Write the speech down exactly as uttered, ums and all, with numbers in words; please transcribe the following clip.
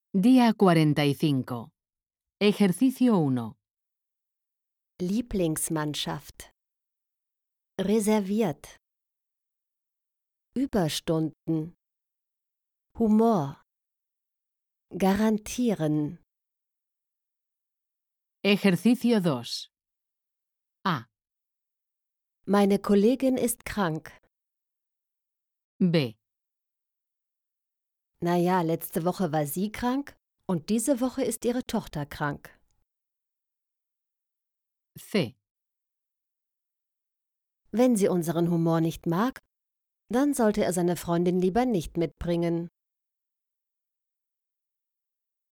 Día cuarenta y cinco. Ejercicio uno. Lieblingsmannschaft. Reserviert. Überstunden. Humor. Garantieren. Ejercicio dos. A. Meine Kollegin ist krank. B. Naja, letzte Woche war sie krank und diese Woche ist ihre Tochter krank. C. Wenn sie unseren Humor nicht mag, dann sollte er seine Freundin lieber nicht mitbringen.